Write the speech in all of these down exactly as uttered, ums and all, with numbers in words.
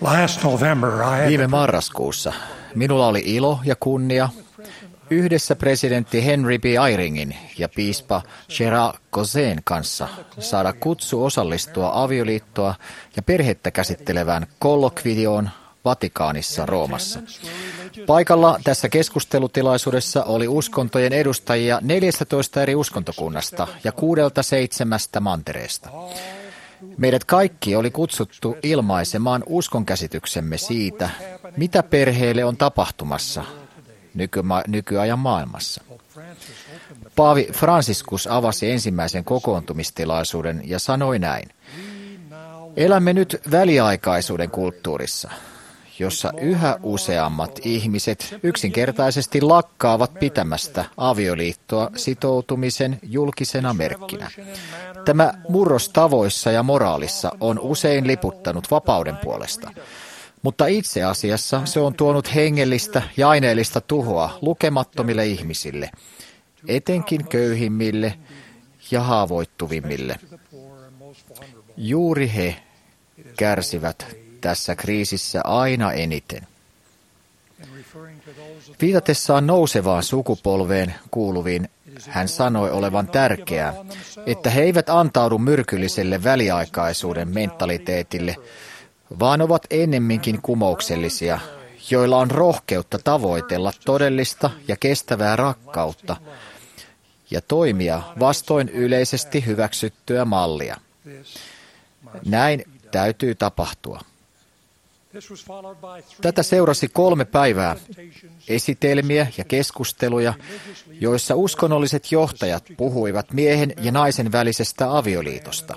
Last November, I had Viime marraskuussa minulla oli ilo ja kunnia yhdessä presidentti Henry B. Eyringin ja piispa Gerard Causen kanssa saada kutsu osallistua avioliittoa ja perhettä käsittelevään kollokvioon Vatikaanissa Roomassa. Paikalla tässä keskustelutilaisuudessa oli uskontojen edustajia neljästätoista eri uskontokunnasta ja kuudelta seitsemästä mantereesta. Meidät kaikki oli kutsuttu ilmaisemaan uskonkäsityksemme siitä, mitä perheelle on tapahtumassa nykyma- nykyajan maailmassa. Paavi Franciscus avasi ensimmäisen kokoontumistilaisuuden ja sanoi näin: elämme nyt väliaikaisuuden kulttuurissa, jossa yhä useammat ihmiset yksinkertaisesti lakkaavat pitämästä avioliittoa sitoutumisen julkisena merkkinä. Tämä murros tavoissa ja moraalissa on usein liputtanut vapauden puolesta, mutta itse asiassa se on tuonut hengellistä ja aineellista tuhoa lukemattomille ihmisille, etenkin köyhimmille ja haavoittuvimmille. Juuri he kärsivät tässä kriisissä aina eniten. Viitatessaan nousevaan sukupolveen kuuluviin, hän sanoi olevan tärkeää, että he eivät antaudu myrkylliselle väliaikaisuuden mentaliteetille, vaan ovat ennemminkin kumouksellisia, joilla on rohkeutta tavoitella todellista ja kestävää rakkautta ja toimia vastoin yleisesti hyväksyttyä mallia. Näin täytyy tapahtua. Tätä seurasi kolme päivää esitelmiä ja keskusteluja, joissa uskonnolliset johtajat puhuivat miehen ja naisen välisestä avioliitosta.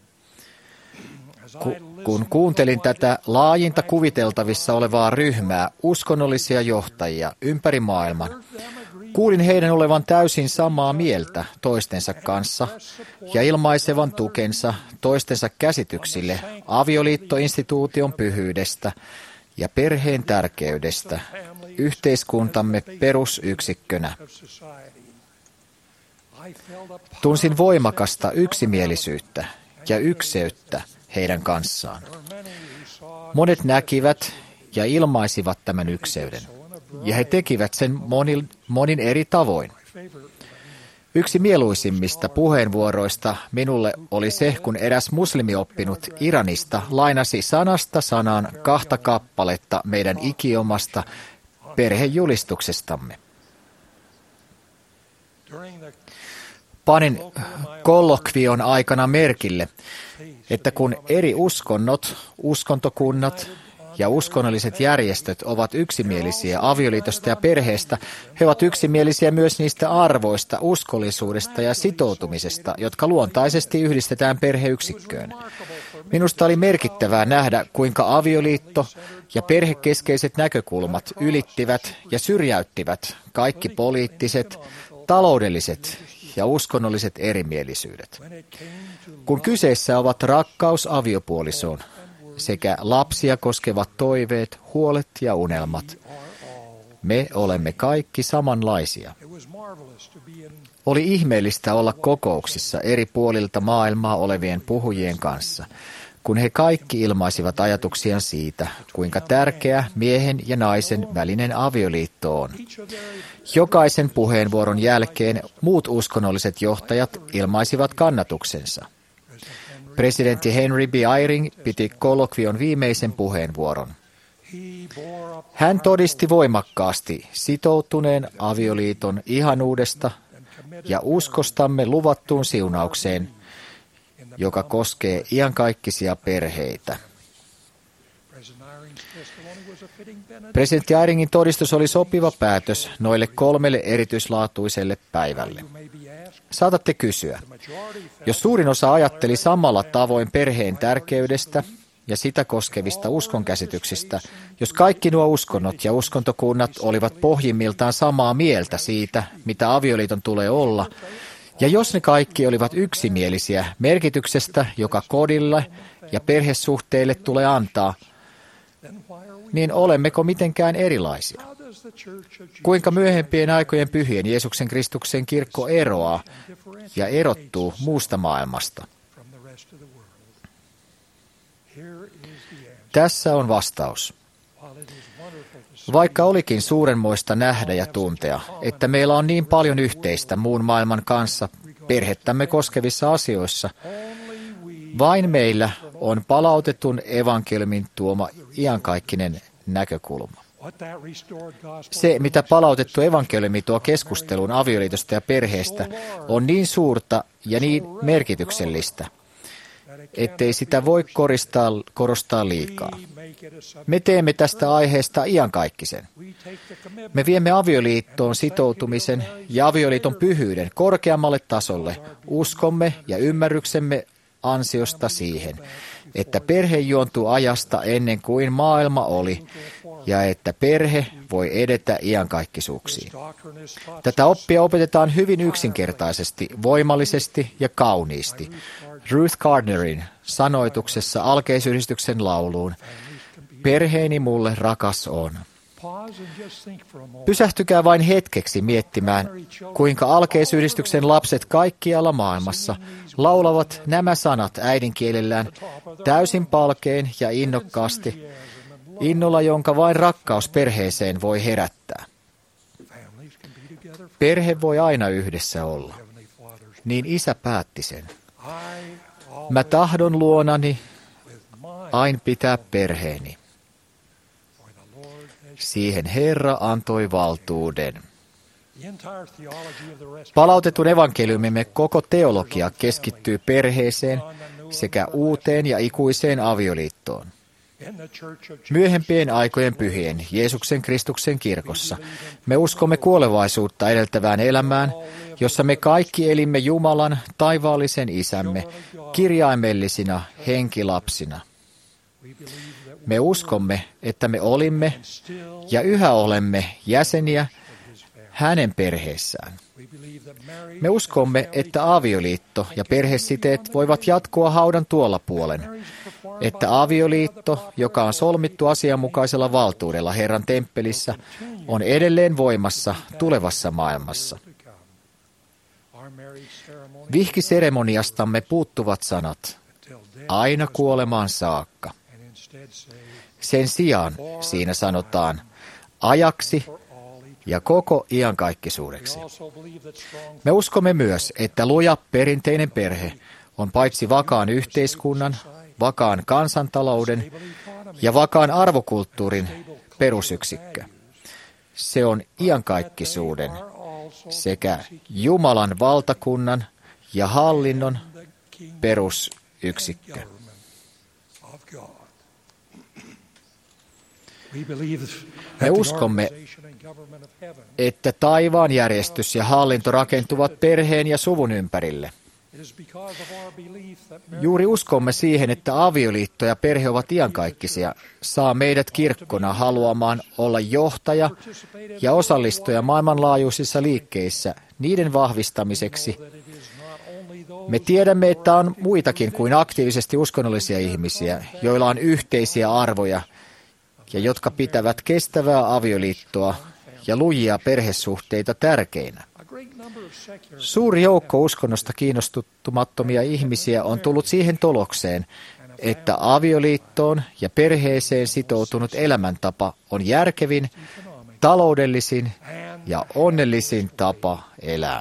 Ku, kun kuuntelin tätä laajinta kuviteltavissa olevaa ryhmää uskonnollisia johtajia ympäri maailman, kuulin heidän olevan täysin samaa mieltä toistensa kanssa ja ilmaisevan tukensa toistensa käsityksille avioliittoinstituution pyhyydestä ja perheen tärkeydestä yhteiskuntamme perusyksikkönä. Tunsin voimakasta yksimielisyyttä ja ykseyttä heidän kanssaan. Monet näkivät ja ilmaisivat tämän ykseyden, ja he tekivät sen monin, monin eri tavoin. Yksi mieluisimmista puheenvuoroista minulle oli se, kun eräs muslimioppinut Iranista lainasi sanasta sanaan kahta kappaletta meidän ikiomasta perhejulistuksestamme. Panin kollokvion aikana merkille, että kun eri uskonnot, uskontokunnat ja uskonnolliset järjestöt ovat yksimielisiä avioliitosta ja perheestä, he ovat yksimielisiä myös niistä arvoista, uskollisuudesta ja sitoutumisesta, jotka luontaisesti yhdistetään perheyksikköön. Minusta oli merkittävää nähdä, kuinka avioliitto ja perhekeskeiset näkökulmat ylittivät ja syrjäyttivät kaikki poliittiset, taloudelliset ja uskonnolliset erimielisyydet. Kun kyseessä ovat rakkaus aviopuolisoon sekä lapsia koskevat toiveet, huolet ja unelmat, me olemme kaikki samanlaisia. Oli ihmeellistä olla kokouksissa eri puolilta maailmaa olevien puhujien kanssa, kun he kaikki ilmaisivat ajatuksiaan siitä, kuinka tärkeä miehen ja naisen välinen avioliitto on. Jokaisen puheenvuoron jälkeen muut uskonnolliset johtajat ilmaisivat kannatuksensa. Presidentti Henry B. Eyring piti kollokvion viimeisen puheenvuoron. Hän todisti voimakkaasti sitoutuneen avioliiton ihanuudesta ja uskostamme luvattuun siunaukseen, joka koskee iankaikkisia perheitä. Presidentti Eyringin todistus oli sopiva päätös noille kolmelle erityislaatuiselle päivälle. Saatatte kysyä, jos suurin osa ajatteli samalla tavoin perheen tärkeydestä ja sitä koskevista uskonkäsityksistä, jos kaikki nuo uskonnot ja uskontokunnat olivat pohjimmiltaan samaa mieltä siitä, mitä avioliiton tulee olla, ja jos ne kaikki olivat yksimielisiä merkityksestä, joka kodille ja perhesuhteille tulee antaa, niin olemmeko mitenkään erilaisia? Kuinka myöhempien aikojen pyhien Jeesuksen Kristuksen kirkko eroaa ja erottuu muusta maailmasta? Tässä on vastaus. Vaikka olikin suurenmoista nähdä ja tuntea, että meillä on niin paljon yhteistä muun maailman kanssa perhettämme koskevissa asioissa, vain meillä on palautetun evankeliumin tuoma iankaikkinen näkökulma. Se, mitä palautettu evankeliumi tuo keskusteluun avioliitosta ja perheestä, on niin suurta ja niin merkityksellistä, ettei sitä voi koristaa, korostaa liikaa. Me teemme tästä aiheesta iankaikkisen. Me viemme avioliittoon sitoutumisen ja avioliiton pyhyyden korkeammalle tasolle uskomme ja ymmärryksemme ansiosta siihen, että perhe juontuu ajasta ennen kuin maailma oli ja että perhe voi edetä iankaikkisuuksiin. Tätä oppia opetetaan hyvin yksinkertaisesti, voimallisesti ja kauniisti. Ruth Gardnerin sanoituksessa alkeisyhdistyksen lauluun, perheeni mulle rakas on. Pysähtykää vain hetkeksi miettimään, kuinka alkeisyhdistyksen lapset kaikkialla maailmassa laulavat nämä sanat äidinkielellään täysin palkein ja innokkaasti, innolla, jonka vain rakkaus perheeseen voi herättää. Perhe voi aina yhdessä olla. Niin Isä päätti sen. Mä tahdon luonani ain pitää perheeni. Siihen Herra antoi valtuuden. Palautetun evankeliumimme koko teologia keskittyy perheeseen sekä uuteen ja ikuiseen avioliittoon. Myöhempien aikojen pyhien Jeesuksen Kristuksen kirkossa me uskomme kuolevaisuutta edeltävään elämään, jossa me kaikki elimme Jumalan taivaallisen Isämme kirjaimellisina henkilapsina. Me uskomme, että me olimme ja yhä olemme jäseniä hänen perheessään. Me uskomme, että avioliitto ja perhesiteet voivat jatkua haudan tuolla puolen, että avioliitto, joka on solmittu asianmukaisella valtuudella Herran temppelissä, on edelleen voimassa tulevassa maailmassa. Vihkiseremoniastamme puuttuvat sanat, aina kuolemaan saakka. Sen sijaan siinä sanotaan ajaksi ja koko iankaikkisuudeksi. Me uskomme myös, että luja perinteinen perhe on paitsi vakaan yhteiskunnan, vakaan kansantalouden ja vakaan arvokulttuurin perusyksikkö. Se on iankaikkisuuden sekä Jumalan valtakunnan ja hallinnon perusyksikkö. Me uskomme, että taivaan järjestys ja hallinto rakentuvat perheen ja suvun ympärille. Juuri uskomme siihen, että avioliitto ja perhe ovat iankaikkisia, saa meidät kirkkona haluamaan olla johtaja ja osallistuja maailmanlaajuisissa liikkeissä niiden vahvistamiseksi. Me tiedämme, että on muitakin kuin aktiivisesti uskonnollisia ihmisiä, joilla on yhteisiä arvoja ja jotka pitävät kestävää avioliittoa ja lujia perhesuhteita tärkeinä. Suuri joukko uskonnosta kiinnostumattomia ihmisiä on tullut siihen tulokseen, että avioliittoon ja perheeseen sitoutunut elämäntapa on järkevin, taloudellisin ja onnellisin tapa elää.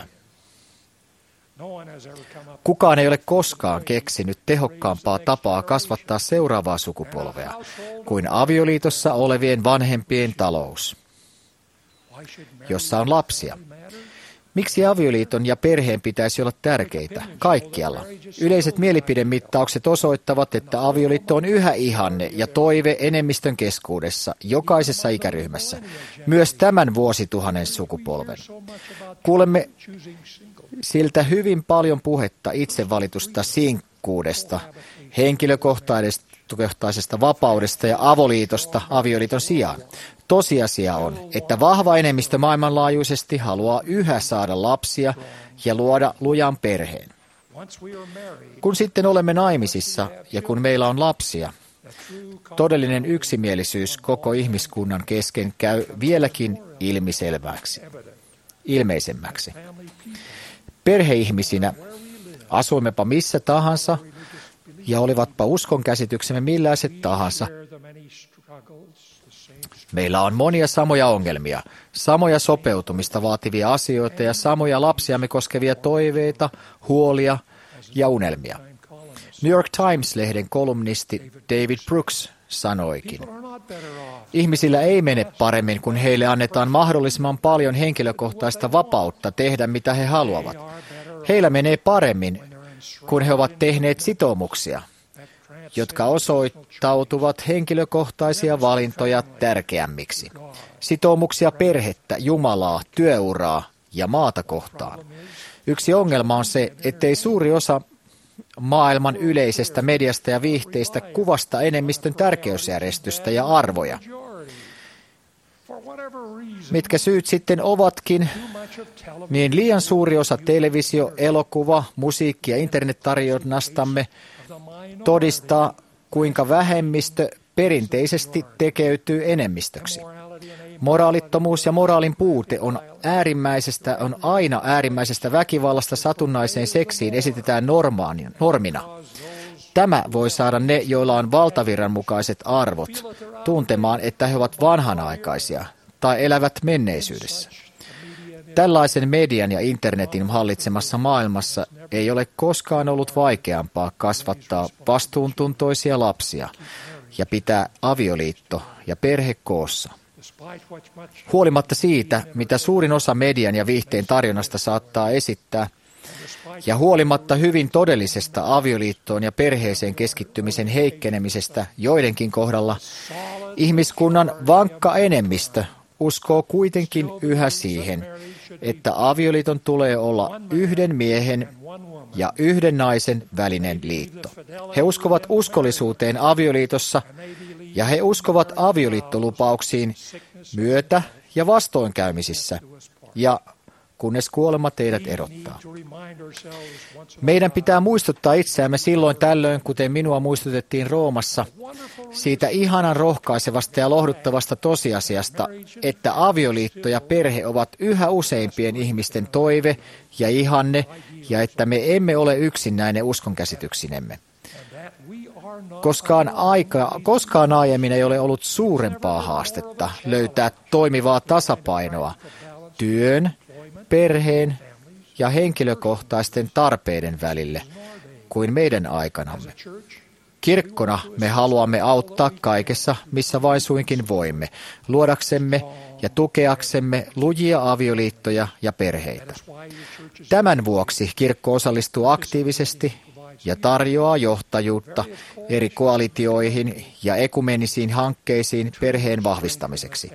Kukaan ei ole koskaan keksinyt tehokkaampaa tapaa kasvattaa seuraavaa sukupolvea kuin avioliitossa olevien vanhempien talous, jossa on lapsia. Miksi avioliiton ja perheen pitäisi olla tärkeitä kaikkialla? Yleiset mielipidemittaukset osoittavat, että avioliitto on yhä ihanne ja toive enemmistön keskuudessa, jokaisessa ikäryhmässä, myös tämän vuosituhannen sukupolven. Kuulemme siltä hyvin paljon puhetta itsevalitusta sinkkuudesta, henkilökohtaisesta vapaudesta ja avoliitosta avioliiton sijaan. Tosiasia on, että vahva enemmistö maailmanlaajuisesti haluaa yhä saada lapsia ja luoda lujan perheen. Kun sitten olemme naimisissa ja kun meillä on lapsia, todellinen yksimielisyys koko ihmiskunnan kesken käy vieläkin ilmiselväksi, ilmeisemmäksi. Perheihmisinä asuimmepa missä tahansa ja olivatpa uskonkäsityksemme millaiset tahansa, meillä on monia samoja ongelmia, samoja sopeutumista vaativia asioita ja samoja lapsiamme koskevia toiveita, huolia ja unelmia. New York Times-lehden kolumnisti David Brooks sanoikin, ihmisillä ei mene paremmin, kun heille annetaan mahdollisimman paljon henkilökohtaista vapautta tehdä, mitä he haluavat. Heillä menee paremmin, kun he ovat tehneet sitoumuksia, jotka osoittautuvat henkilökohtaisia valintoja tärkeämmiksi. Sitoumuksia perhettä, Jumalaa, työuraa ja maata kohtaan. Yksi ongelma on se, ettei suuri osa maailman yleisestä mediasta ja viihteistä kuvasta enemmistön tärkeysjärjestystä ja arvoja. Mitkä syyt sitten ovatkin, niin liian suuri osa televisio, elokuva, musiikki ja internettarjonnastamme todistaa, kuinka vähemmistö perinteisesti tekeytyy enemmistöksi. Moraalittomuus ja moraalin puute on, äärimmäisestä, on aina äärimmäisestä väkivallasta satunnaiseen seksiin esitetään normaan, normina. Tämä voi saada ne, joilla on valtavirran mukaiset arvot, tuntemaan, että he ovat vanhanaikaisia tai elävät menneisyydessä. Tällaisen median ja internetin hallitsemassa maailmassa ei ole koskaan ollut vaikeampaa kasvattaa vastuuntuntoisia lapsia ja pitää avioliitto ja perhe koossa. Huolimatta siitä, mitä suurin osa median ja viihteen tarjonnasta saattaa esittää, ja huolimatta hyvin todellisesta avioliittoon ja perheeseen keskittymisen heikkenemisestä joidenkin kohdalla, ihmiskunnan vankka enemmistö uskoo kuitenkin yhä siihen, että avioliiton tulee olla yhden miehen ja yhden naisen välinen liitto. He uskovat uskollisuuteen avioliitossa ja he uskovat avioliittolupauksiin myötä- ja vastoinkäymisissä, ja kunnes kuolema teidät erottaa. Meidän pitää muistuttaa itseämme silloin tällöin, kuten minua muistutettiin Roomassa, siitä ihanan rohkaisevasta ja lohduttavasta tosiasiasta, että avioliitto ja perhe ovat yhä useimpien ihmisten toive ja ihanne, ja että me emme ole yksinäinen uskonkäsityksinemme. Koskaan, aika, koskaan aiemmin ei ole ollut suurempaa haastetta löytää toimivaa tasapainoa työn, perheen ja henkilökohtaisten tarpeiden välille kuin meidän aikanamme. Kirkkona me haluamme auttaa kaikessa, missä vain suinkin voimme, luodaksemme ja tukeaksemme lujia avioliittoja ja perheitä. Tämän vuoksi kirkko osallistuu aktiivisesti ja tarjoaa johtajuutta eri koalitioihin ja ekumenisiin hankkeisiin perheen vahvistamiseksi.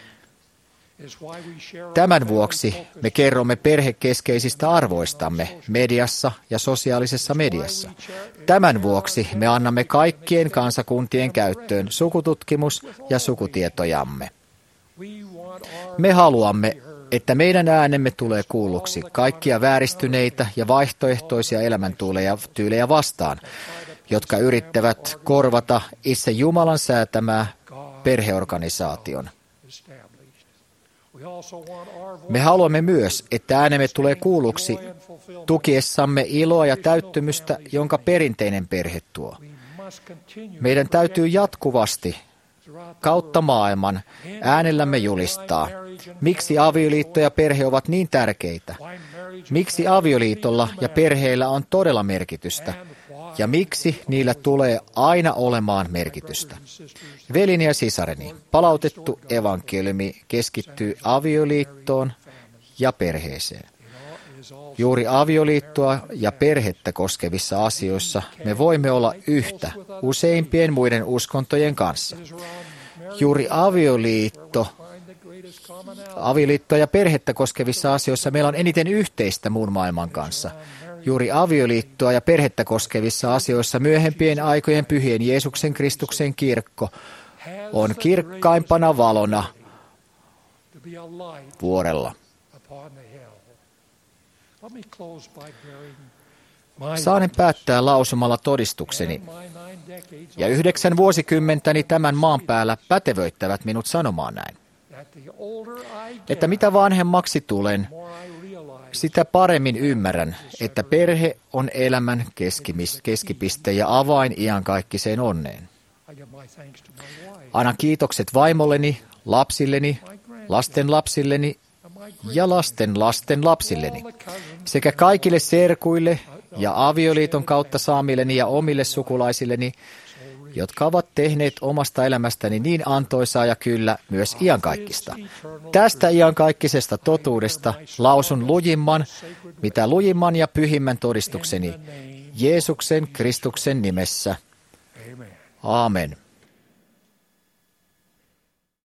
Tämän vuoksi me kerromme perhekeskeisistä arvoistamme mediassa ja sosiaalisessa mediassa. Tämän vuoksi me annamme kaikkien kansakuntien käyttöön sukututkimus- ja sukutietojamme. Me haluamme, että meidän äänemme tulee kuulluksi kaikkia vääristyneitä ja vaihtoehtoisia elämäntyylejä vastaan, jotka yrittävät korvata itse Jumalan säätämää perheorganisaation. Me haluamme myös, että äänemme tulee kuulluksi tukiessamme iloa ja täyttymystä, jonka perinteinen perhe tuo. Meidän täytyy jatkuvasti kautta maailman äänellämme julistaa, miksi avioliitto ja perhe ovat niin tärkeitä, miksi avioliitolla ja perheillä on todella merkitystä, ja miksi niillä tulee aina olemaan merkitystä. Velini ja sisareni, palautettu evankeliumi keskittyy avioliittoon ja perheeseen. Juuri avioliittoa ja perhettä koskevissa asioissa me voimme olla yhtä useimpien muiden uskontojen kanssa. Juuri avioliitto, avioliittoa ja perhettä koskevissa asioissa meillä on eniten yhteistä muun maailman kanssa. Juuri avioliittoa ja perhettä koskevissa asioissa myöhempien aikojen pyhien Jeesuksen Kristuksen kirkko on kirkkaimpana valona vuorella. Saanen päättää lausumalla todistukseni, ja yhdeksän vuosikymmentäni tämän maan päällä pätevöittävät minut sanomaan näin, että mitä vanhemmaksi tulen, sitä paremmin ymmärrän, että perhe on elämän keskipiste ja avain iankaikkiseen onneen. Annan kiitokset vaimolleni, lapsilleni, lasten lapsilleni ja lasten lasten lapsilleni sekä kaikille serkuille ja avioliiton kautta saamilleni ja omille sukulaisilleni, jotka ovat tehneet omasta elämästäni niin antoisaa ja kyllä myös iankaikkista. Tästä iankaikkisesta totuudesta lausun lujimman, mitä lujimman ja pyhimmän todistukseni, Jeesuksen Kristuksen nimessä. Aamen.